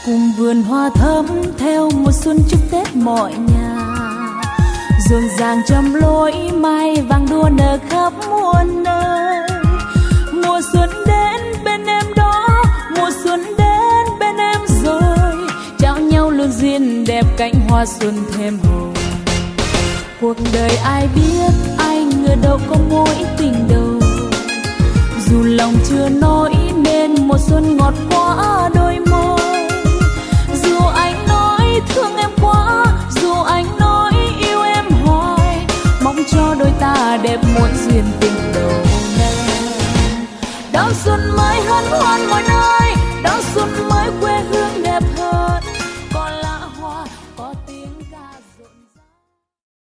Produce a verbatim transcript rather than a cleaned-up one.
cùng vườn hoa thắm theo mùa xuân chúc Tết mọi nhà, rộn ràng trăm lối mai vàng đua nở khắp muôn nơi. Mùa xuân đến bên em đó, mùa xuân đến bên em rồi, trao nhau luôn duyên đẹp cánh hoa xuân thêm hồng. Cuộc đời ai biết ai ngờ đâu có mỗi tình đầu, dù lòng chưa nói nên mùa xuân ngọt quá đôi môi. Dù anh nói thương em quá, dù anh nói yêu em hoài, mong cho đôi ta đẹp muôn duyên tình đầu này. Đón xuân mới hân hoan mọi nơi, đón xuân mới